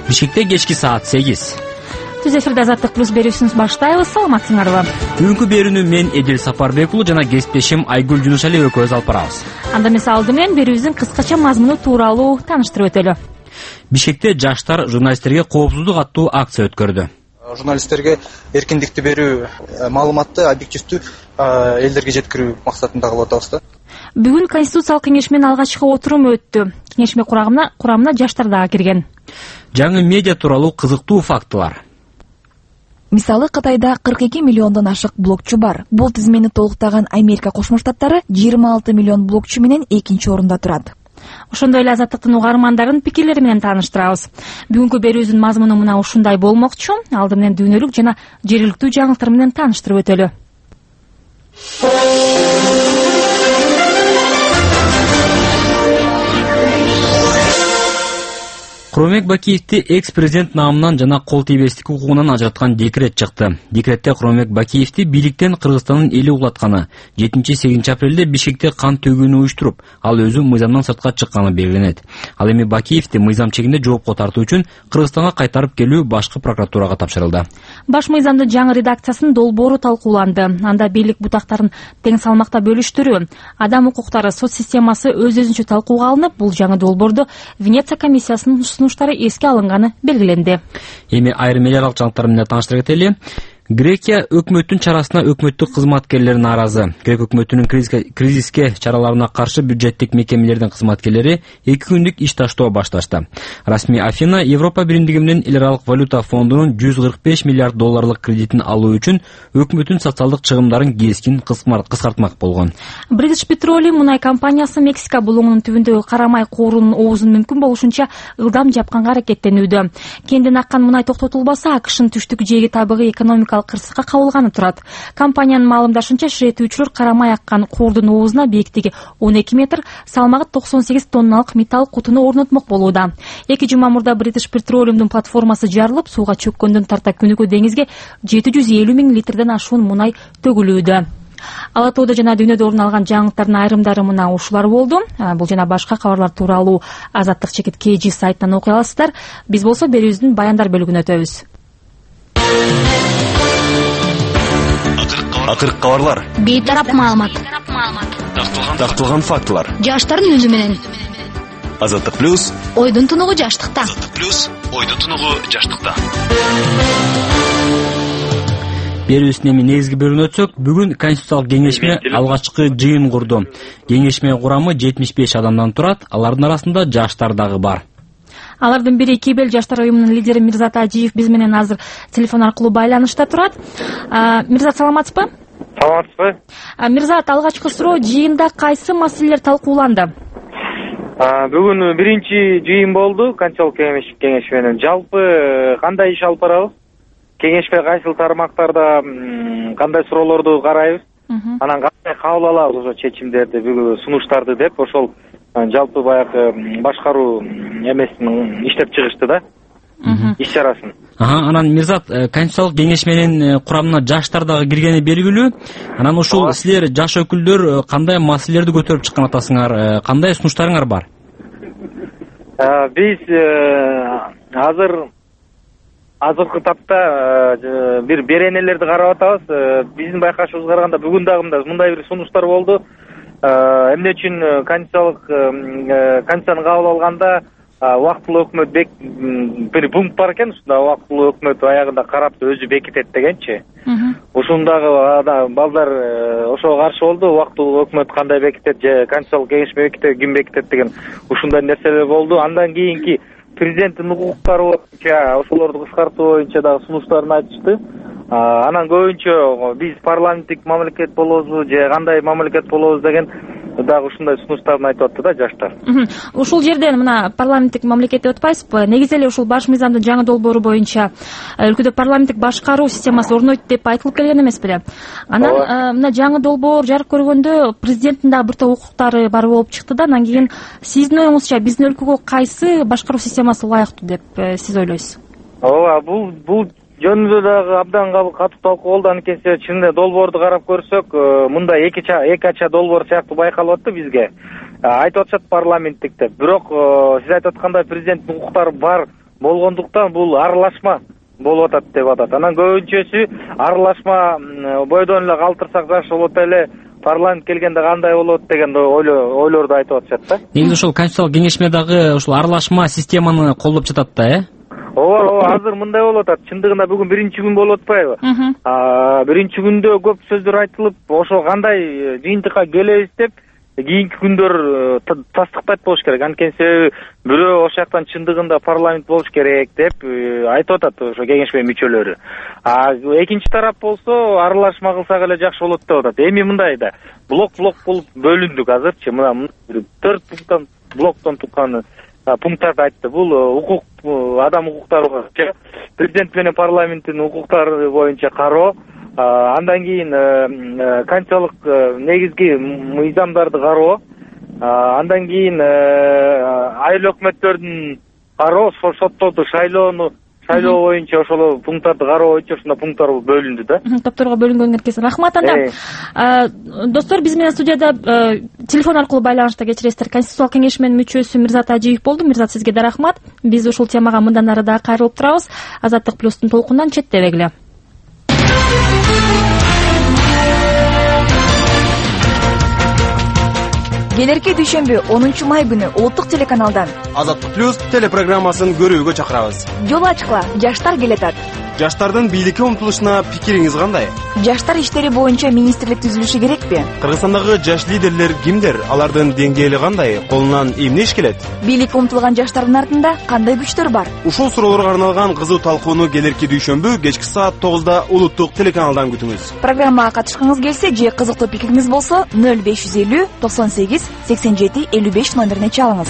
Бишкекте кечки саат 8. Түз эфирде Азаттык плюс берүүсүн баштайбыз. Саламатсыңарбы? Бүгүнкү берүүнү мен Эдил Сапарбек уулу жана кесиптешим Айгүл Жунушалиева экөөбүз алып барабыз. Анда эмесе алды менен берүүбүздүн кыскача мазмуну тууралуу тааныштырып өтөлү. Бишкекте жаштар журналисттерге коопсуздук аттуу акция өткөрдү. Журналисттерге эркиндикти берүү, маалыматты объективдүү элдерге жеткирүү максатында кылып атабыз да. Бүгүн Конституциялык кеңешменин алгачкы отуруму өттү. Кеңешме курамына жаштар дагы кирген. Жаңы медиа тууралуу кызыктуу фактылар. Мисалы, Кытайда 42 миллиондон ашык блогчу бар. Бул тизмени толуктаган Америка Кошмо Штаттары 26 миллион блогчу менен экинчи орунда турат. Ошондой эле Азаттыктын угармандарынын пикирлери менен тааныштырабыз. Бүгүнкү берүүбүздүн мазмуну мына ушундай болмокчу. Алды менен дүйнөлүк жана жергиликтүү жаңылыктар менен тааныштырып өтөлү. Куромбек Бакиевди экс-президент намынан жана кол тийбестик укугунан ажыраткан декрет чыкты. Декретте Куромбек Бакиевди бийликтен Кыргызстандын эли угулатканы, 7-8 апрелде Бишкекте кан төгүүнү уюштуруп, ал өзү мыйзамдан сыртка чыкканы белгиленет. Ал эми Бакиевди мыйзам чегинде жоопко тартуу үчүн Кыргызстанга кайтарып келүү башкы прокуратурага тапшырылды. Баш мыйзамдын жаңы редакциясынын долбоору талкууланды. Анда бийлик бутактарын тең салмакта бөлүштүрүү, адам укуктары соц системасы өз-өзүнчө талкууга алынып, бул жаңы долбоордо Венеция комиссиясынын сунуштары эске алынганы белгиленди. Эми айрым эл аралык жаңылыктар менен тааныштыра кетели. Грекия өкмөттүн чарасына өкмөттүк кызматкерлер нааразы. Грек өкмөтүнүн кризиске чараларына каршы бюджеттик мекемелердин кызматкерлери 2 күндүк иш таштоо башташты. Расмий Афина Европа биримдиги менен эл аралык валюта фондунун 145 миллиард долларлык кредитин алуу үчүн өкмөттүн социалдык чыгымдарын кескин кыскартмак болгон. British Petroleum мунай компаниясы Мексика булуңунун түбүндөгү Карамай коорунун оозун мүмкүн болушунча ылдам жапканга аракеттенүүдө. Кенден аккан мунай токтотулбаса, АКШнын түштүк жээги табыгы экономикалык кырсыкка кабылганы турат. Компаниянын маалымдашынча, ширетүүчүлөр Карамай аккан коордун оозуна бийиктиги 12 метр, салмагы 98 тонналык металл кутуну орнотмок болууда. 2 жума мурда British Petroleum'дун платформасы жарылып, сууга чөккөндөн тарта күнүгө деңизге 750 миң литрден ашуун мунай төгүлүүдө. Ала Тоодо жана дүйнөдө орун алган жаңылыктардын айрымдары мына ушулар болду. Бул жана башка кабарлар тууралуу Азаттык чекит KG сайтынан окуй аласыздар. Биз болсо берүүбүздүн баяндар бөлүгүнө өтөбүз. Акыркы кабарлар. Бейтарап маалымат. Такталган фактылар. Жаштардын үнү менен. Азаттык плюс. Ойдун тунугу жаштыкта. Азаттык плюс. Ойдун тунугу жаштыкта. Берүүбүздүн эми негизги бөлүгүнө өтсөк, бүгүн Конституциялык кеңешме алгачкы жыйын курду. Кеңешме курамы 75 адамдан турат, алардын арасында жаштар дагы бар. Алардын бири Кебел жаштар уюмунун лидери Мирзат Ажиев биз менен азыр телефон аркылуу байланышта турат. Мирзат, саламатсызбы? Саламатсызбы? Мирзат, алгачкы суроо, жыйында кайсы маселелер талкууланды? Бүгүн биринчи жыйын болду Конституциялык кеңешменин. Жалпы кандай иш алып барабыз? Кеңешме кайсыл тармактарда кандай суроолорду карайбыз? Анан кандай кабыл алабыз ошо чечимдерди, бүгүн сунуштарды деп ошол жалпы баягы башкаруу эмесин иштеп чыгышты да. Иш чарасын. Анан Мирзат, Конституциялык кеңешменин курамына жаштар дагы киргени белгилүү. Анан ушул силер жаш өкүлдөр кандай маселелерди көтөрүп чыккан атасыңар, кандай сунуштарыңар бар? Биз азыркы тапта бир беренелерди карап атабыз. Биздин байкашыбызга караганда бүгүн дагы мындай бир сунуштар болду. Эмне үчүн конституцияны кабыл алганда убактылуу өкмөт бир пункт бар экен, ушунда убактылуу өкмөт аягында карап өзү бекитет дегенчи. Ушундагы балдар ошого каршы болду. Убактылуу өкмөт кандай бекитет же Конституциялык кеңешме бекитет, ким бекитет деген ушундай нерселер болду. Андан кийинки президенттин укуктары боюнча ошолорду кыскартуу боюнча дагы сунуштарын айтышты. Анан көбүнчө биз парламенттик мамлекет болобузбу же кандай мамлекет болобуз деген дагы ушундай сунуштарын айтып атты да жаштар. Ушул жерден мына парламенттик мамлекет деп атпайсызбы? Негизи эле ушул баш мыйзамдын жаңы долбоору боюнча өлкөдө парламенттик башкаруу системасы орнойт деп айтылып келген эмес беле? Анан мына жаңы долбоор жарык көргөндө президенттин дагы бир топ укуктары бар болуп чыкты да. Анан кийин сиздин оюңузча биздин өлкөгө кайсы башкаруу системасы ылайыктуу деп сиз ойлойсуз? Ооба, бул жөнүндө дагы абдан катуу талкуу болду. Анткени чынында долбоорду карап көрсөк, мындай эки ача долбоор сыяктуу байкалып атты бизге. Айтып атышат парламенттик деп. Бирок сиз айтып аткандай президенттин укуктары бар болгондуктан бул аралашма болуп атат деп атат. Анан көбүнчөсү аралашма бойдон эле калтырсак жакшы болот эле, парламент келгенде кандай болот деген ойлорду айтып атышат да. Негизи ошол конституциялык кеңешме дагы ушул аралашма системаны колдоп жатат да, Ооба, азыр мындай болуп атат. Чындыгында бүгүн биринчи күн болуп атпайбы? Биринчи күндө көп сөздөр айтылып, ошол кандай жыйынтыкка келебиз деп кийинки күндөр тастыктайт болуш керек. Анткени себеби бирөө ошол жактан чындыгында парламент болуш керек деп айтып атат ошо кеңешме мүчөлөрү. Экинчи тарап болсо аралашма кылсак эле жакшы болот деп атат. Эми мындай да, блок болуп бөлүндүк азырчы. Мына 4 блоктон турган пункттарды айтты. Бул укук, адам укуктары боюнча, президент менен парламенттин укуктары боюнча кароо, андан кийин конституциялык негизги мыйзамдарды кароо, андан кийин айыл өкмөттөрдүн кароо, соттоду шайлоо боюнча ошол пункттарды кароо боюнча ушундай пункттар бөлүндү да. Топторго бөлүнгөн эркесин. Рахмат анда. Достор, биз менен студияда телефон аркылуу байланышта кечиресиздер. Конституциялык кеңешменин мүчөсү Мирзат Ажиев болду. Мирзат, сизге да рахмат. Биз ушул темага мындан ары да кайрылып турабыз. Азаттык плюстун толкундан четтебегиле. Келерки дүйшөмбү 10 май күнү улуттук телеканалдан Азаттык плюс телепрограммасын көрүүгө чакырабыз. жол ачкыла, жаштар келатат. Жаштардын бийликке умтулушуна пикириңиз кандай? Жаштар иштери боюнча министрлик түзүлүшү керекпи? Кыргызстандагы жаш лидерлер кимдер? Алардын деңгээли кандай? Колунан эмне иш келет? Бийликке умтулган жаштардын артында кандай күчтөр бар? Ушул суроолорго арналган кызуу талкууну келерки дүйшөмбү кечки саат 9-да улуттук телеканалдан күтүңүз. Программага катышкыңыз келсе же кызыктуу пикириңиз болсо 0550 98 87 55 номерине чалыңыз.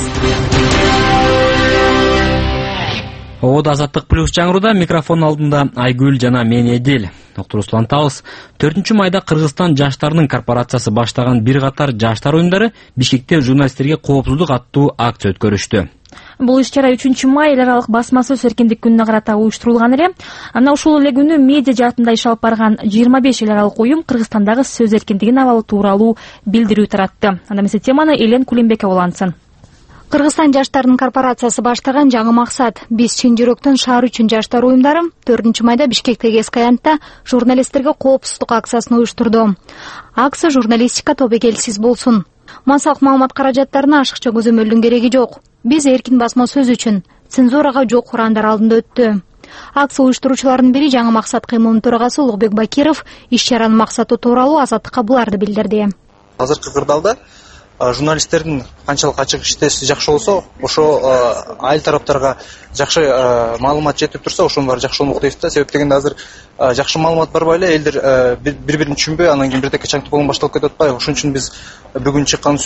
Ободо Азаттык плюс жаңыруда, микрофон алдында Айгүл жана мен Эдил. Доктор Руслан Табыз 4 майда Кыргызстан жаштарынын корпорациясы баштаган бир катар жаштар оюндары Бишкекте журналисттерге коопсуздук аттуу акция өткөрүштү. Бул иш-чара 3 май эл аралык басма сөз эркиндик күнүнө карата уюштурулган эле. Ана ушул эле күнү медиа жаатында иш алып барган 25 эл аралык уюм Кыргызстандагы сөз эркиндигинин абалы тууралуу билдирүү таратты. Анда эмесе теманы Элен Кулембекова улантсын. Кыргызстан жаштарынын корпорациясы баштаган жаңы максат биз чын жүрөктөн шаар үчүн жаштар уюмдары 4 майда Бишкектеги Эскаянтта журналисттерге коопсуздук акциясын уюштурду. Акция журналистика тобокелсиз болсун. Массалык маалымат каражаттарына ашыкча көзөмөлдүн кереги жок. Биз эркин басма сөз үчүн цензурага жок урандар алдында өттү. Акция уюштуруучуларынын бири жаңы максат кыймылынын төрагасы Улукбек Бакиров иш-чаранын максаты тууралуу Азаттыкка буларды билдирди. Азыркы кырдаалда журналисттердин канчалык ачык иштеши жакшы болсо, ошо айыл тараптарга жакшы маалымат жетип турса, ошонун баары жакшы болмок дейбиз да. Себеп дегенде азыр жакшы маалымат барбай эле элдер бири-бирин түшүнбөй, анан кийин бирдеке чаңдык болгон башталып кетип атпайбы. Ошон үчүн биз бүгүн чыккан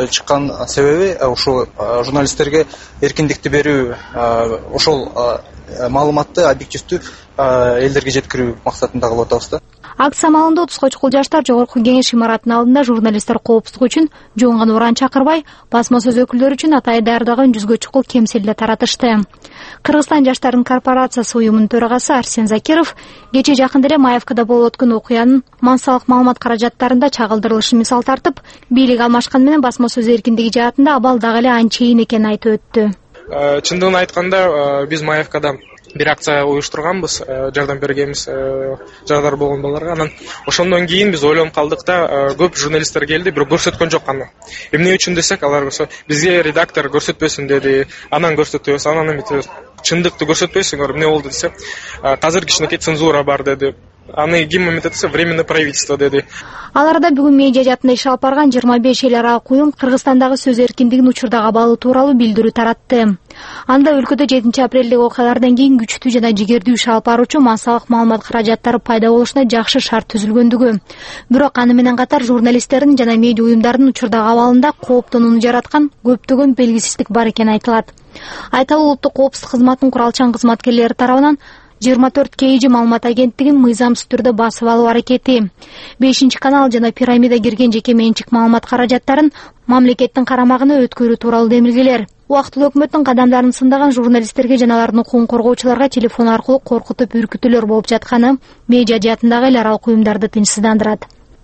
себеби ушул журналисттерге эркиндикти берүү, ошол маалыматты объективдүү элдерге жеткирүү максатында кылып атабыз да. Акция маалында 30га чукул жаштар жогорку кеңеш имаратынын алдында журналисттер коопсуздук үчүн жоңгон уран чакырбай, басма сөз өкүлдөрү үчүн атай даярдаган 100га чукул кемселде таратышты. Кыргызстан жаштарынын корпорациясы уюмунун төрагасы Арсен Закиров кече жакында эле Маевкада болуп өткөн окуянын массалык маалымат каражаттарында чагылдырылышын мисал тартып, бийлик алмашкан менен басма сөз эркиндиги жаатында абал дагы эле анчейин экенин айтып өттү. Чындыгын айтканда, биз Маевкада бир акция уюштурганбыз, жардам бергенбиз жагдар болгон балдарга. Анан ошондон кийин биз ойлонуп калдык да, көп журналисттер келди, бирок көрсөткөн жок аны. Эмне үчүн десек, алар бизге редактор көрсөтпөсүн деди, анан көрсөтөбүз, анан эметебиз. Чындыкты көрсөтпөйсүңөр, эмне болду десе, азыр кичинекей цензура бар деди. Аны ким эметет, временное правительство деди. Аларда бүгүн медиа жаатында иш алып барган 25 эл аралык уюм Кыргызстандагы сөз эркиндигинин учурдагы абалы тууралуу билдирүү таратты. Анда өлкөдө 7 апрелдеги окуялардан кийин күчтүү жана жигердүү иш алып баруучу массалык маалымат каражаттары пайда болушуна жакшы шарт түзүлгөндүгү, бирок аны менен катар журналисттердин жана медиа уюмдардын учурдагы абалында кооптонууну жараткан көптөгөн белгисиздик бар экени айтылат. Айталы улуттук коопсуздук кызматынын куралчан кызматкерлери тарабынан 24 KG маалымат агенттигин мыйзамсыз түрдө басып алуу аракети, 5 канал жана пирамида кирген жеке менчик маалымат каражаттарын мамлекеттин карамагына өткөрүү тууралуу демилгелер. Убактылуу өкмөттүн кадамдарын сындаган журналисттерге жана алардын укугун коргоочуларга телефон аркылуу коркутуп үркүтүүлөр болуп жатканы медиа жаатындагы эл аралык уюмдарды тынчсыздандырат.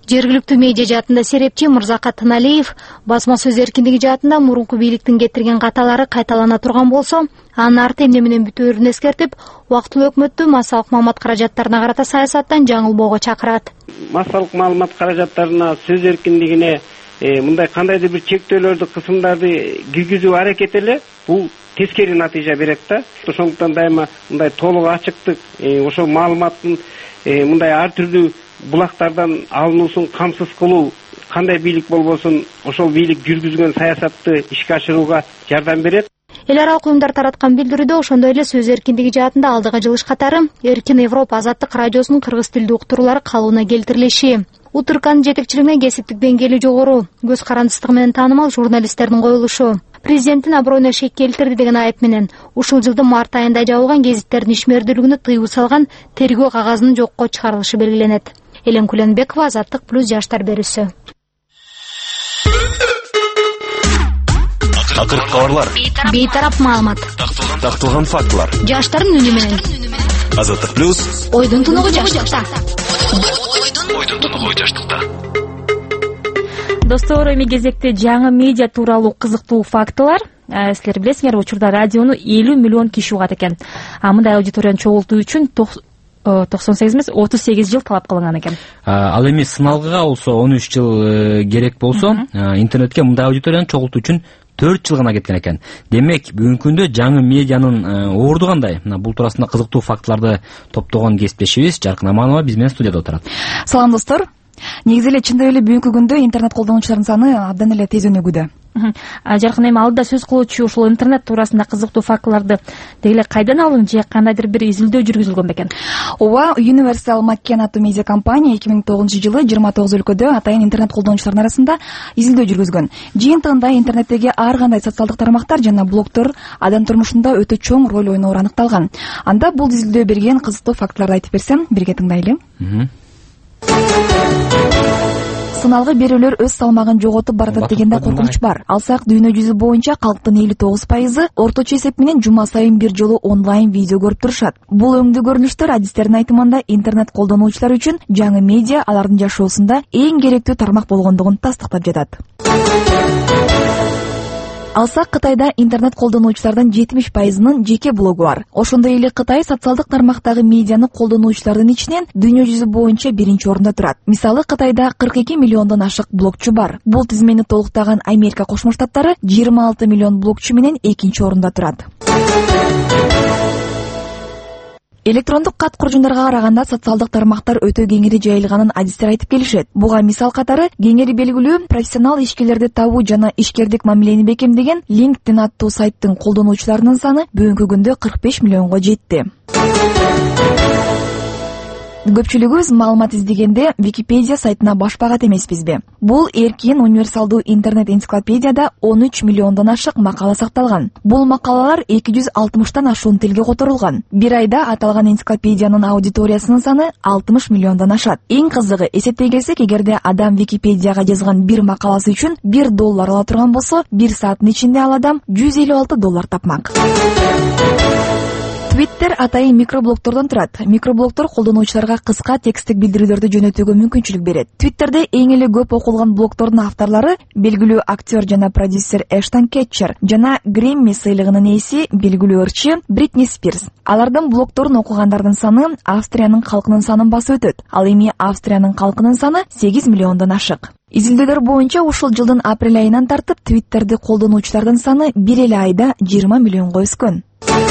Жергиликтүү медиа жаатында серепчи Мырзакат Тыналиев басма сөз эркиндиги жаатында мурунку бийликтин кетирген каталары кайталана турган болсо, анын арты эмне менен бүтөөрүн эскертип, убактылуу өкмөттү массалык маалымат каражаттарына карата саясаттан жаңылбоого чакырат. Массалык маалымат каражаттарына, сөз эркиндигине мындай кандайдыр бир чектөөлөрдү, кысымдарды киргизүү аракети эле бул тескери натыйжа берет да. Ошондуктан дайыма мындай толук ачыктык, ошол маалыматтын мындай ар түрдүү булактардан алынуусун камсыз кылуу, кандай бийлик болбосун ошол бийлик жүргүзгөн саясатты ишке ашырууга жардам берет. Эл аралык уюмдар тараткан билдирүүдө ошондой эле сөз эркиндиги жаатында алдыга жылыш катары Эркин Европа азаттык радиосунун кыргыз тилдүү уктуруулары калыбына келтирилиши, УТРКнын жетекчилигине кесиптик деңгээли жогору, көз карандысыздыгы менен таанымал журналисттердин коюлушу, президенттин аброюна шек келтирди деген айып менен ушул жылдын март айында жабылган гезиттердин ишмердүүлүгүнө тыюу салган тергөө кагазынын жокко чыгарылышы белгиленет. Элен Куленбекова, Азаттык плюс жаштар берүүсү. Акыркы кабарлар, бейтарап маалымат, такталган фактылар. жаштардын үнү менен. Азаттык плюс Ойдун тунугу жаштыкта. Ойдун тунугу жаштыкта. Достор, эми кезекте жаңы медиа тууралуу кызыктуу фактылар. Силер билесиңер, учурда радиону 50 миллион киши угат экен. Мындай аудиторияны чогултуу үчүн 98 эмес 38 жыл талап кылынган экен. Ал эми сыналгыга болсо 13 жыл керек болсо, интернетке мындай аудиторияны чогултуу үчүн 4 жыл гана кеткен экен. Демек, бүгүнкү күндө жаңы медианын орду кандай? Бул туурасында кызыктуу фактыларды топтогон кесиптешибиз Жаркын Аманова биз менен студияда отурат. Салам достор. Негизи эле чындап эле бүгүнкү күндө интернет колдонуучулардын саны абдан эле тез өнүгүүдө. Жаркын, эми алдыда сөз кылуучу ушул интернет туурасында кызыктуу фактыларды деги кайдан алын же кандайдыр бир изилдөө жүргүзүлгөн бекен? Ооба, Universal McCann аттуу медиа компания 2009-жылы 29 өлкөдө атайын интернет колдонуучулардын арасында изилдөө жүргүзгөн. Жыйынтыгында интернеттеги ар кандай социалдык тармактар жана блогдор адам турмушунда өтө чоң роль ойноору аныкталган. Анда бул изилдөө берген кызыктуу фактыларды айтып берсем, бирге тыңдайлы. Сыналгы берүүлөр өз салмагын жоготуп баратат дегенде коркунуч бар. Алсак, дүйнө жүзү боюнча калктын 59% орточо эсеп менен жума сайын бир жолу онлайн видео көрүп турушат. Бул өңдүү көрүнүштөр адистердин айтымында интернет колдонуучулар үчүн жаңы медиа алардын жашоосунда эң керектүү тармак болгондугун тастыктап жатат. Алсак, Кытайда интернет колдонуучулардын 70%нын жеке блогу бар. Ошондой эле Кытай социалдык тармактагы медианы колдонуучулардын ичинен дүйнө жүзү боюнча биринчи орунда турат. Мисалы, Кытайда 42 миллиондон ашык блогчу бар. Бул тизмени толуктаган Америка Кошмо Штаттары 26 миллион блогчу менен экинчи орунда турат. Электрондук кат куржундарга караганда социалдык тармактар өтө кеңири жайылганын адистер айтып келишет. Буга мисал катары кеңири белгилүү профессионал ишкерлерди табуу жана ишкердик мамилени бекемдеген LinkedIn аттуу сайттын колдонуучуларынын саны бүгүнкү күндө 45 миллионго жетти. Көпчүлүгүбүз маалымат издегенде Википедия сайтына баш багат эмеспизби? Бул эркин универсалдуу интернет энциклопедияда 13 миллиондон ашык макала сакталган. Бул макалалар 260тан ашуун тилге которулган. Бир айда аталган энциклопедиянын аудиториясынын саны 60 миллиондон ашат. Эң кызыгы, эсептей келсек, эгерде адам Википедияга жазган бир макаласы үчүн $1 ала турган болсо, 1 сааттын ичинде ал адам $156 тапмак. Twitter атайын микроблогтордон турат. Микроблогтор колдонуучуларга кыска тексттик билдирүүлөрдү жөнөтүүгө мүмкүнчүлүк берет. Twitterде эң эле көп окулган блогтордун авторлору белгилүү актер жана продюсер Эштон Кетчер жана Грэмми сыйлыгынын ээси белгилүү ырчы Бритни Спирс. Алардын блогторун окугандардын саны Австриянын калкынын санын басып өтөт. Ал эми Австриянын калкынын саны 8 миллиондон ашык. Изилдөөлөр боюнча ушул жылдын апрель айынан тартып Twitterди колдонуучулардын саны бир эле айда 20 миллионго өскөн.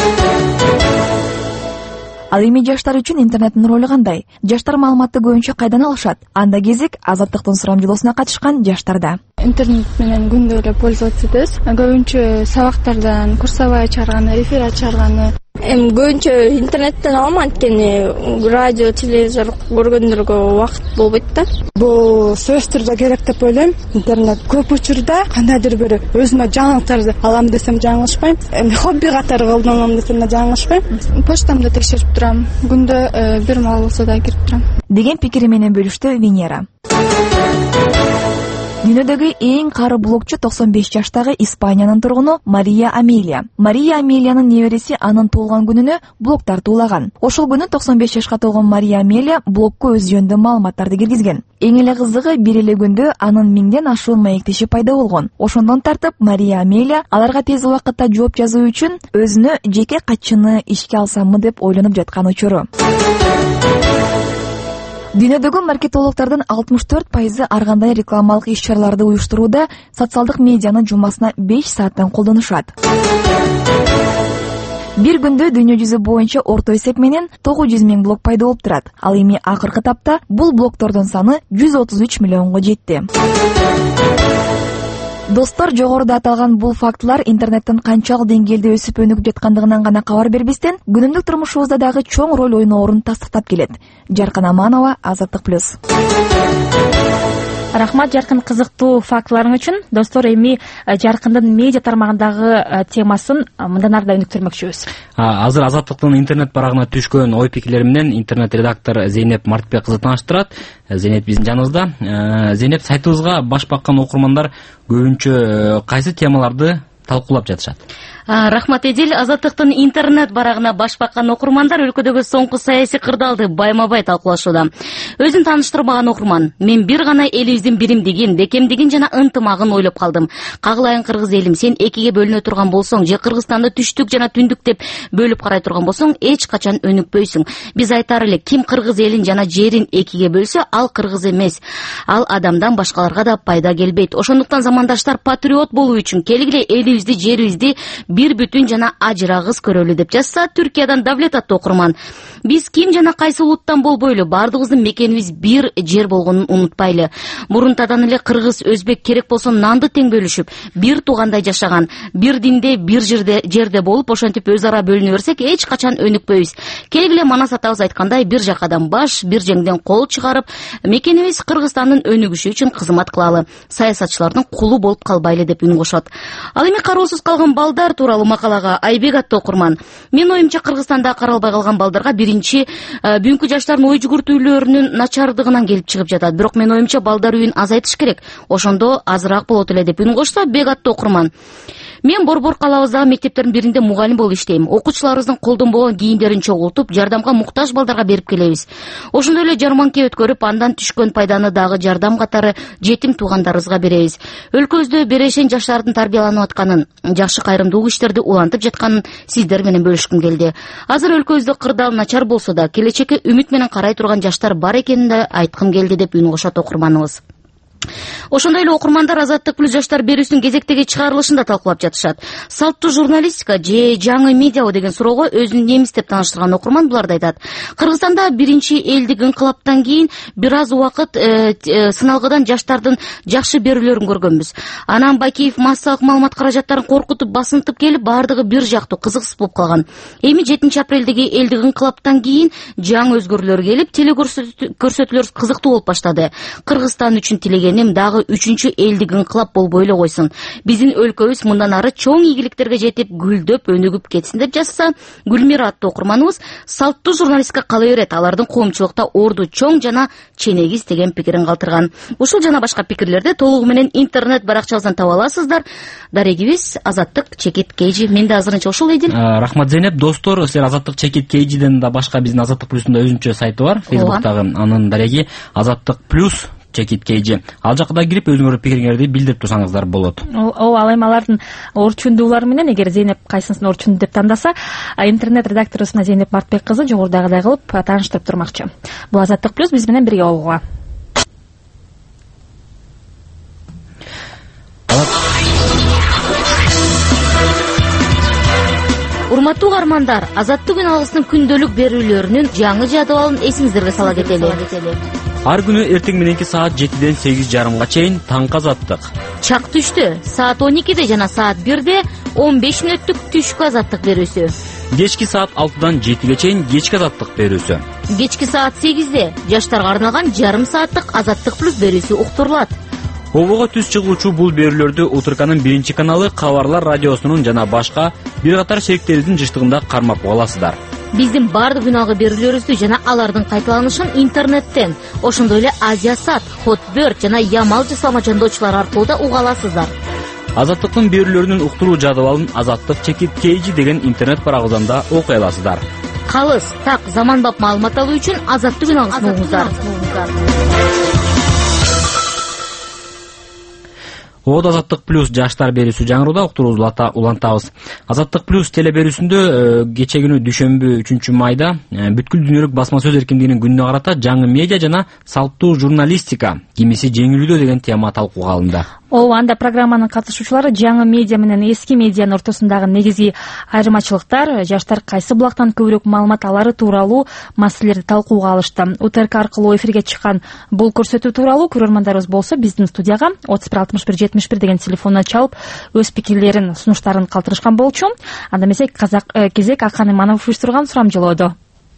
Ал эми жаштар үчүн интернеттин ролу кандай? Жаштар маалыматты көбүнчө кайдан алышат? Анда кезек Азаттыктын сурамжылоосуна катышкан жаштарда. Интернет менен күндө эле пользоваться этебиз. Көбүнчө сабактардан, курсовая чыгарганы, реферат чыгарганы. Көбүнчө интернеттен алам, анткени радио, телевизор көргөндөргө убакыт болбойт да. Бул сөзсүз түрдө керек деп ойлойм. Интернет көп учурда кандайдыр бир өзүмө жаңылыктарды алам десем жаңылышпайм. Хобби катары колдоном десем да жаңылышпайм. Почтамды текшерип турам. Күндө бир маал болсо да кирип турам. Деген пикири менен бөлүштү Венера. Дүйнөдөгү эң кары блогчу 95 жаштагы Испаниянын тургуну Мария Амелия. Мария Амелиянын небереси анын туулган күнүнө блог тартуулаган. Ошол күнү 95 жашка толгон Мария Амелия блогко өз жөнүндө маалыматтарды киргизген. Эң эле кызыгы бир эле күндө анын 1000ден ашуун маектеши пайда болгон. Ошондон тартып Мария Амелия аларга тез убакытта жооп жазуу үчүн өзүнө жеке катчыны ишке алсаммы деп ойлонуп жаткан учуру. Дүйнөдөгү маркетологдордун 64% ар кандай рекламалык иш-чараларды уюштурууда социалдык медианы жумасына 5 сааттан колдонушат. Бир күндө дүйнө жүзү боюнча орто эсеп менен 900 000 блог пайда болуп турат. Ал эми акыркы тапта бул блогтордун саны 133 миллионго жетти. Достор, жогоруда аталган бул фактылар интернеттин канчалык деңгээлде өсүп өнүгүп жаткандыгынан гана кабар бербестен, күнүмдүк турмушубузда дагы чоң роль ойноорун тастыктап келет. Жаркын Аманова, Азаттык плюс. Рахмат Жаркын кызыктуу фактыларың үчүн. Достор, эми Жаркындын медиа тармагындагы темасын мындан ары да өнүктүрмөкчүбүз. Азыр Азаттыктын интернет барагына түшкөн ой пикирлери менен интернет редактор Зейнеп Мартбек кызы тааныштырат. Зейнеп биздин жаныбызда. Зейнеп, сайтыбызга баш баккан окурмандар көбүнчө кайсы темаларды талкуулап жатышат? Рахмат Эдил. Азаттыктын интернет барагына баш баккан окурмандар өлкөдөгү соңку саясий кырдаалды байма-бай талкуулашууда. Өзүн тааныштырбаган окурман: мен бир гана элибиздин биримдигин, бекемдигин жана ынтымагын ойлоп калдым. Кагылайын кыргыз элим, сен экиге бөлүнө турган болсоң же Кыргызстанды түштүк жана түндүк деп бөлүп карай турган болсоң, эч качан өнүкпөйсүң. Биз айтар элек, ким кыргыз элин жана жерин экиге бөлсө, ал кыргыз эмес. Ал адамдан башкаларга да пайда келбейт. Ошондуктан замандаштар патриот болуу үчүн келгиле элибизди, жерибизди бир бүтүн жана ажырагыс көрөлү деп жазса Түркиядан Давлет аттуу окурман. Биз ким жана кайсы улуттан болбойлу, бардыгыбыздын мекенибиз бир жер болгонун унутпайлы. Мурунтадан эле кыргыз, өзбек, керек болсо нанды тең бөлүшүп, бир туугандай жашаган, бир динде, бир жерде болуп, ошентип өз ара бөлүнө берсек, эч качан өнүкпөйбүз. Келгиле Манас атабыз айткандай, бир жакадан баш, бир жеңден кол чыгарып, мекенибиз Кыргызстандын өнүгүшү үчүн кызмат кылалы, саясатчылардын кулу болуп калбайлы деп үн кошот. Ал эми кароосуз калган балдар тууралуу макалага Айбек аттуу окурман: мен оюмча Кыргызстанда каралбай калган балдарга биринчи бүгүнкү жаштардын ой жүгүртүүлөрүнүн начардыгынан келип чыгып жатат. Бирок мен оюмча балдар үйүн азайтыш керек. Ошондо азыраак болот эле деп үн кошсо Бек аттуу окурман: мен Борбор калабыздагы мектептердин биринде мугалим болуп иштейм. Окуучуларыбыздын колдонбогон кийимдерин чогултуп, жардамга муктаж балдарга берип келебиз. Ошондой эле жарманка өткөрүп, андан түшкөн пайданы дагы жардам катары жетим туугандарыбызга беребиз. Өлкөбүздө берешен жаштардын тарбияланып атканын, жакшы кайрымдуулук иштерди улантып жатканын сиздер менен бөлүшкүм келди. Азыр өлкөбүздө кырдаал начар болсо да, келечекке үмүт менен карай турган жаштар бар экенин да айткым келди деп үн кошот окурманыбыз. Ошондой эле окурмандар Азаттык плюс жаштар берүүсүнүн кезектеги чыгарылышын да талкуулап жатышат. Салттуу журналистика же жаңы медиабы деген суроого өзүн немис деп тааныштырган окурман буларды айтат. Кыргызстанда биринчи элдик инкылаптан кийин бир аз убакыт сыналгыдан жаштардын жакшы берүүлөрүн көргөнбүз. Анан Бакиев массалык маалымат каражаттарын коркутуп, басынтып келип, бардыгы бир жактуу, кызыксыз болуп калган. Эми 7 апрелдеги элдик инкылаптан кийин жаңы өзгөрүүлөр келип, телекөрсөтүүлөр кызыктуу болуп баштады. Кыргызстан үчүн тилеген дагы 3-чү элдик инкылап болбой эле койсун. Биздин өлкөбүз мындан ары чоң ийгиликтерге жетип, гүлдөп, өнүгүп кетсин деп жазса Гүлмира аттуу окурманыбыз салттуу журналистика кала берет, алардын коомчулукта орду чоң жана ченегиз деген пикирин калтырган. Ушул жана башка пикирлерди толугу менен интернет баракчабыздан таба аласыздар. Дарегибиз Азаттык чекит KG. Менде азырынча ушул Эдил. Рахмат Зейнеп. Достор, силер Азаттык чекит KGден да башка биздин Азаттык плюстун да өзүнчө сайты бар. Facebook'тагы анын дареги Азаттык плюс чекит KG. Ал жакка кирип өзүңөрдүн пикириңерди билдирип турсаңыздар болот. Ал эми алардын орчундуулары менен эгер Зейнеп кайсысын орчунду деп тандаса, интернет редакторусуна Зейнеп Мартбек кызы жогорудагыдай кылып тааныштырып турмакчы. Бул Азаттык плюс, биз менен бирге болгула. Урматтуу угармандар, Азаттык үн алгыстын күндөлүк берүүлөрүнүн жаңы жадыбалын эсиңиздерге сала кетели. Ар күнү эртең мененки саат 7ден 8:30га чейин таңкы Азаттык. Чак түштө саат 12де жана саат 1де 15 мүнөттүк түшкү Азаттык берүүсү. Кечки саат 6дан 7ге чейин кечки Азаттык берүүсү. Кечки саат 8де жаштарга арналган жарым сааттык Азаттык плюс берүүсү уктурулат. Обого түз чыгуучу бул берүүлөрдү Утурканын 1 каналы, Кабарлар радиосунун жана башка бир катар шериктерибиздин жыштыгында кармап аласыздар. Биздин бардык финалгы берүүлөрүбүздү жана алардын кайталанышын интернеттен, ошондой эле Азиясат, Хотберт жана Ямал жасалма жандоочулар аркылуу да уга аласыздар. Азаттыктын берүүлөрүнүн уктуруу жадыбалын Азаттык чекит KG деген интернет барагыбызда окуй аласыздар. Калыс, так, заманбап маалымат алуу үчүн Азаттык үн алыңыздар. Од Азаттык плюс жаштар берүүсү жаңырууда уктуруубузду улантабыз. Азаттык плюс теле берүүсүндө кече күнү дүйшөмбү 3 майда бүткүл дүйнөлүк басма сөз эркиндигинин күнүнө карата жаңы медиа жана салттуу журналистика кимиси жеңилүүдө деген тема талкууга алынды. Ооба, анда программанын катышуучулары жаңы медиа менен эски медианын ортосундагы негизги айырмачылыктар, жаштар кайсы булактан көбүрөөк маалымат алары тууралуу маселелерди талкууга алышты. УТРК аркылуу эфирге чыккан бул көрсөтүү тууралуу көрөрмандарыбыз болсо биздин студияга 31 деген телефонуна чалып өз пикирлерин, сунуштарын калтырышкан болчу. Анда эмесе кезек Акан Иманов уюштурган сурамжылоодо.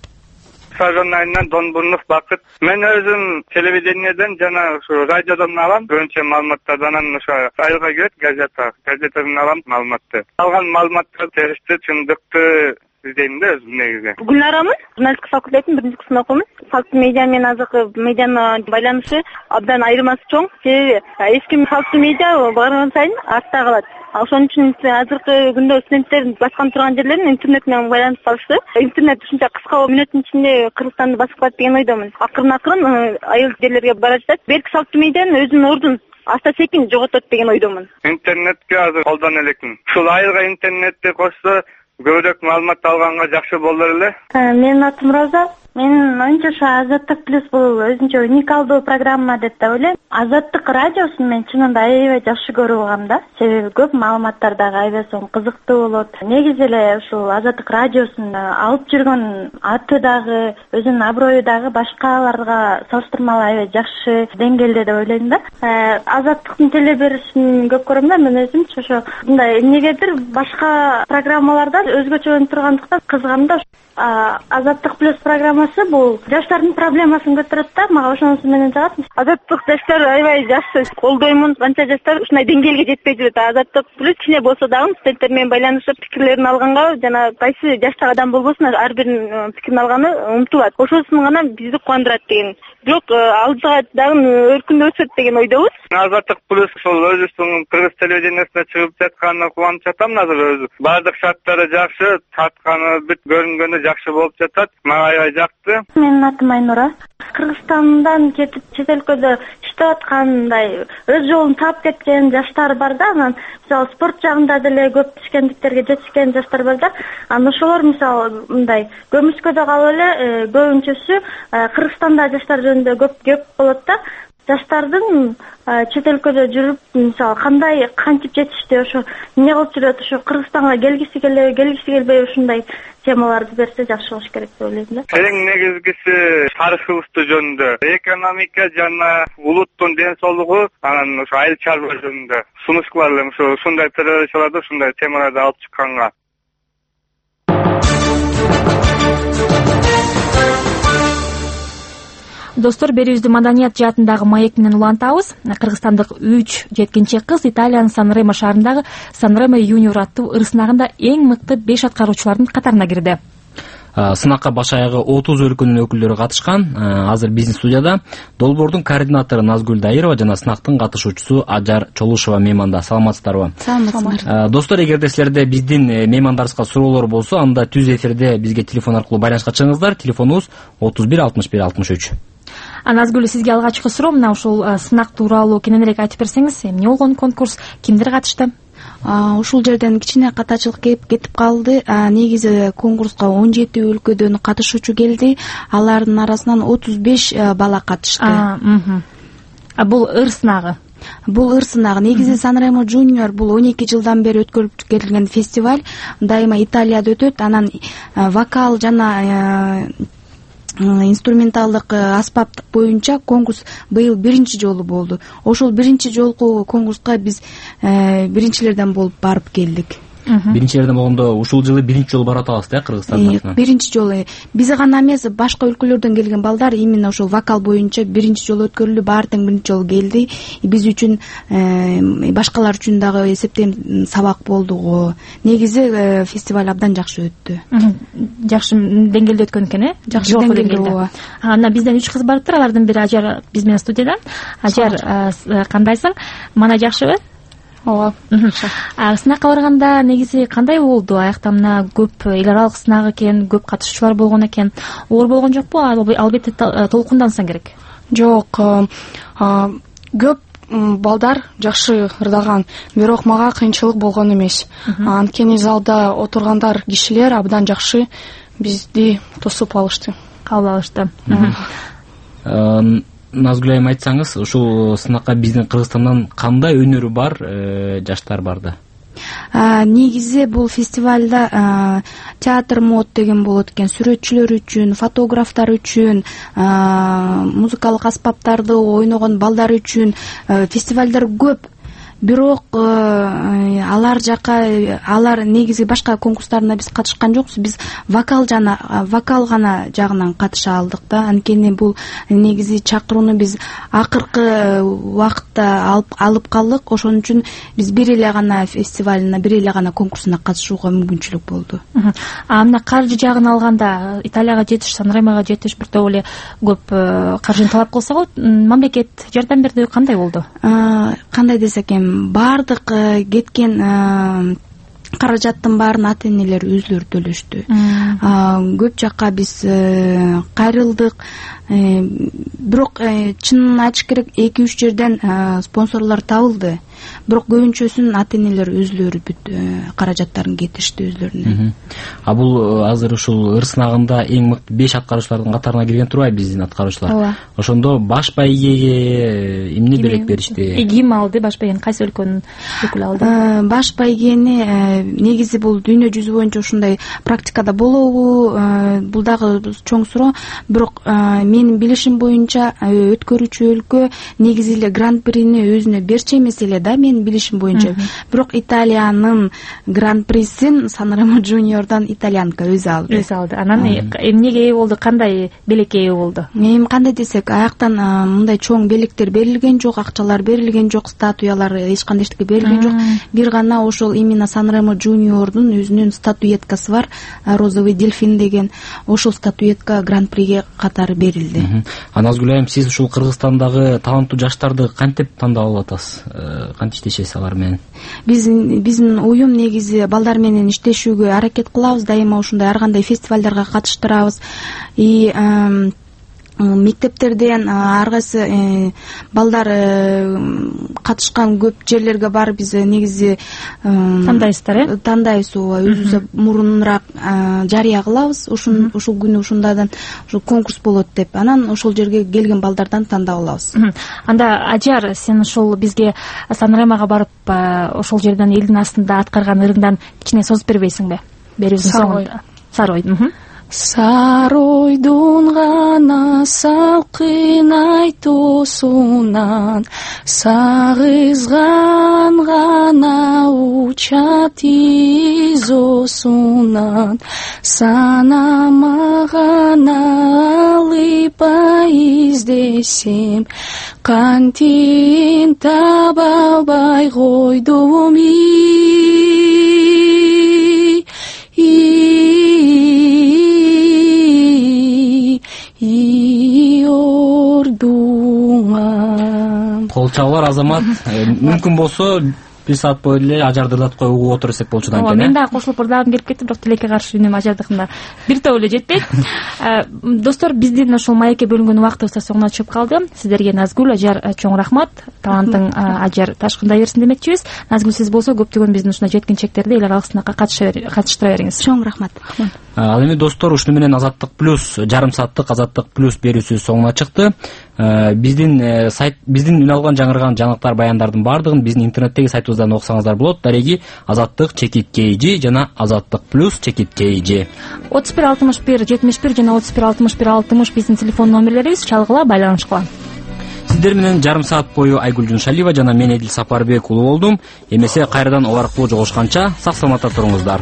Сажон айынан Донбурнов Бакыт. Мен өзүм телевидениеден жана ушу радиодон алам. Көбүнчө маалыматтардан ошо айылга келет газетадан алам маалыматты. Алган маалыматтар териштүү, чындыктуу издейм да өзүм негизи. Гүлнарамын. Журналистика факультетинин 1-курсунда окуйм. Салттуу медиа менен азыркы медианын байланышы абдан айырмасы чоң. Себеби эски салттуу медиа барган сайын артта калат. Ошон үчүн азыркы күндө студенттердин баскан турган жерлерин интернет менен байланып калышты. Интернет ушунча кыска мүнөттүн ичинде Кыргызстанды басып калат деген ойдомун. Акырын айыл жерлерге бара жатат. Берки салттуу медианын өзүнүн ордун аста секин жоготот деген ойдомун. Интернетке азыр колдоно элекмин. Ушул айылга интернетти кошсо көбүрөөк маалымат алганга жакшы болор эле. Менин атым Роза. Менин оюнча Азаттык плюс бул өзүнчө уникалдуу программа деп да ойлойм. Азаттык радиосун мен чынында аябай жакшы көрүп алгам да. Себеби көп маалыматтар дагы аябай соң кызыктуу болот. Негизи эле ушул Азаттык радиосун алып жүргөн аты дагы, өзүнүн аброю дагы башкаларга салыштырмалуу аябай жакшы деңгээлде деп ойлойм да. Азаттыктын теле берүүсүн көп көрөм да мен өзүмчү ошо мындай эмнегедир башка программалардан өзгөчөлөнүп тургандыктан кызыгам да. Азаттык плюс программасы бул жаштардын проблемасын көтөрөт да, мага ошонусу менен жагат. Азаттык жаштар аябай жакшы колдоймун, канча жаштар ушундай деңгээлге жетпей жүрөт. Азаттык плюс кичине болсо дагы студенттер менен байланышып пикирлерин алганга жана кайсы жаштагы адам болбосун ар биринин пикирин алганы умтулат. Ошосун гана бизди кубандырат деген. Бирок алдыга дагы өркүндөшөт деген ойдобуз. Азаттык плюс ошол өзүбүздүн кыргыз телевидениясына чыгып жатканына кубанып жатам азыр өзү. Баардык шарттары жакшы, татканы бүт көрүнгөнү жакшы болуп жатат. Мага аябай жакты. Менин атым Айнура. Кыргызстандан кетип чет өлкөдө иштеп аткандай өз жолун таап кеткен жаштар бар да. Анан мисалы спорт жагында деле көп түшкөндүктөргө жетишкен жаштар бар да. Анан ошолор мисалы мындай көмүскөдө калып эле көбүнчөсү Кыргызстанда жаштар жөнүндө көп болот да. Жаштардын чет өлкөдө жүрүп, мисалы кандай кантип жетишти, ошо эмне кылып жүрөт, ошо Кыргызстанга келгиси келбей ушундай темаларды берсе жакшы болуш керек деп ойлойм да. Эң негизгиси тарыхыбыз жөнүндө, экономика жана улуттун ден соолугу, анан ошо айыл чарба жөнүндө сунуштуулар ушундай передачаларды, ушундай темаларды алып чыкканга. Достор, берүүбүздү маданият жаатындагы маек менен улантабыз. Кыргызстандык 3 жеткинчек кыз Италиянын Сан-Ремо шаарындагы Сан-Ремо Юниор аттуу ыр сынагында эң мыкты 5 аткаруучулардын катарына кирди. Сынакка баш аягы 30 өлкөнүн өкүлдөрү катышкан. Азыр биздин студияда долбоордун координатору Назгүл Дайырова жана сынактын катышуучусу Ажар Чолушова мейманда. Саламатсыздарбы? Саламатсыздар. Достор, эгерде силерде биздин меймандарыбызга суроолор болсо, анда түз эфирде бизге телефон аркылуу байланышка чыгыңыздар. Телефонубуз 31 61 63. Назгүл, сизге алгачкы суроо мына ушул сынак тууралуу кененирээк айтып берсеңиз, эмне болгон конкурс, кимдер катышты? Ушул жерден кичине катачылык кетип калды. Негизи конкурска 17 өлкөдөн катышуучу келди. Алардын арасынан 35 бала катышты. Бул ыр сынагы. Бул ыр сынагы. Негизи Сан-Ремо Junior бул 12 жылдан бери өткөрүлүп келген фестиваль. Дайыма Италияда өтөт. Анан вокал жана инструменталдык аспаптык боюнча конкурс быйыл биринчи жолу болду. Ошол биринчи жолку конкурска биз биринчилерден болуп барып келдик. Биринчилерден болгондо ушул жылы биринчи жолу барып атабыз да Кыргызстандан. Биринчи жолу биз гана эмес, башка өлкөлөрдөн келген балдар именно ошол вокал боюнча биринчи жолу өткөрүлдү, баары тең биринчи жолу келди. Биз үчүн башкалар үчүн дагы эсептейм сабак болду го. Негизи фестиваль абдан жакшы өттү. Жакшы деңгээлде өткөн экен, жакшы деңгээлде. Анда бизден 3 кыз барыптыр, алардын бири Ажар биз менен студияда. Ажар, кандайсың? Мана жакшыбы? Ооба. Сынакка барганда негизи кандай болду? Аякта мына көп эл аралык сынак экен, көп катышуучулар болгон экен. Оор болгон жокпу? Албетте толкундансаң керек. Жок. Көп балдар жакшы ырдаган, бирок мага кыйынчылык болгон эмес. Анткени залда отургандар кишилер абдан жакшы бизди тосуп алышты. Кабыл алышты. Назгүл айым, айтсаңыз, ушул сынакка биздин Кыргызстандан кандай өнөрү бар жаштар барды? Негизи бул фестивалда театр мод деген болот экен, сүрөтчүлөр үчүн, фотографтар үчүн, музыкалык аспаптарды ойногон балдар үчүн фестивалдар көп. Бирок алар негизи башка конкурстарына биз катышкан жокпуз. Биз вокал гана жагынан катыша алдык да. Анткени бул негизи чакырууну биз акыркы убакытта алып калдык. Ошон үчүн биз бир эле гана фестивалына, бир эле гана конкурсуна катышууга мүмкүнчүлүк болду. Мына каржы жагын алганда Италияга жетиш, Сан-Ремого жетиш бир топ эле көп каржыны талап кылса го, мамлекет жардам берди, кандай болду? Кандай десек эми, баардык кеткен каражаттын баарын ата-энелер өзүлөрү төлөштү. Көп жакка биз кайрылдык. Бирок чынын айтыш керек, 2-3 жерден спонсорлор табылды. Бирок көбүнчөсүн ата-энелер өзүлөрү бүт каражаттарын кетишти өзлөрүнө. Бул азыр ушул ыр сынагында эң мыкты 5 аткаруучулардын катарына кирген турбайбы биздин аткаруучулар? Ошондо баш байгеге эмне белек беришти? Ким алды баш байгени? Кайсы өлкөнүн өкүлү алды? Баш байгени негизи бул дүйнө жүзү боюнча ушундай практикада болобу? Бул дагы чоң суроо. Бирок менин билишим боюнча өткөрүүчү өлкө негизи эле гран-прини өзүнө берчү эмес эле да, менин билишим боюнча. Бирок Италиянын гран-присин Сан-Ремо Жуниордон итальянка өзү алды. Анан эмнеге ээ болду? Кандай белекке ээ болду? Эми кандай десек, аяктан мындай чоң белектер берилген жок, акчалар берилген жок, статуялар эч кандай эчтеке берилген жок. Бир гана ошол именно Сан-Ремо Жуниордун өзүнүн статуэткасы бар, розовый дельфин деген. Ошол статуэтка гран-приге катары берилди. Назгүл айым, сиз ушул Кыргызстандагы таланттуу жаштарды кантип тандап алып атасыз? Кантип иштешесиз алар менен? Биздин уюм негизи балдар менен иштешүүгө аракет кылабыз, дайыма ушундай ар кандай фестивалдарга катыштырабыз. Мектептерден ар кайсы балдар катышкан көп жерлерге барып биз негизи тандайсыздар, тандайбыз, өзүбүз мурунураак жарыя кылабыз. Ушул күнү ушундадан конкурс болот деп, анан ошол жерге келген балдардан тандап алабыз. Анда Ажар, сен ушул бизге Сан-Ремого барып ошол жерден элдин астында аткарган ырыңдан кичине созуп бербейсиңби? Берүүбүздүн соңунда. Сарой. Саройдун гана салкын айтуусунан сагызган гана учат изосунан санама гана алып издесем кантин таба албай койдум Кол чабуулар, Азамат, мүмкүн болсо бир саат бою эле Ажарды ырдатып коюп угуп отурсак болчу да. Мен дагы кошулуп ырдагым келип кетти, бирок тилекке каршы үнүм Ажардыкында бир топ эле жетпейт. Достор, биздин ошол маекке бөлүнгөн убактыбыз да соңуна чыгып калды. Сиздерге Назгүл, Ажар чоң рахмат. Талантың Ажар ташкындай берсин демекчибиз. Назгүл, сиз болсо көптөгөн биздин ушундай жеткинчектерди эл аралык сынакка катыштыра бериңиз. Чоң рахмат. Ал эми достор, ушуну менен Азаттык плюс жарым сааттык Азаттык плюс берүүсү соңуна чыкты. Биздин үн алган жаңырган жаңылыктар, баяндардын баардыгын биздин интернеттеги сайтыбыздан окусаңыздар болот. Дареги Азаттык _KG жана Азаттык плюс _KG. 31 61 71 жана 31 61 60 биздин телефон номерлерибиз. Чалгыла, байланышкыла. сиздер менен жарым саат бою Айгүл Жуншалиева жана мен Эдил Сапарбек уулу болдум. Эмесе кайрадан об аркылуу жолугушканча сак саламатта туруңуздар.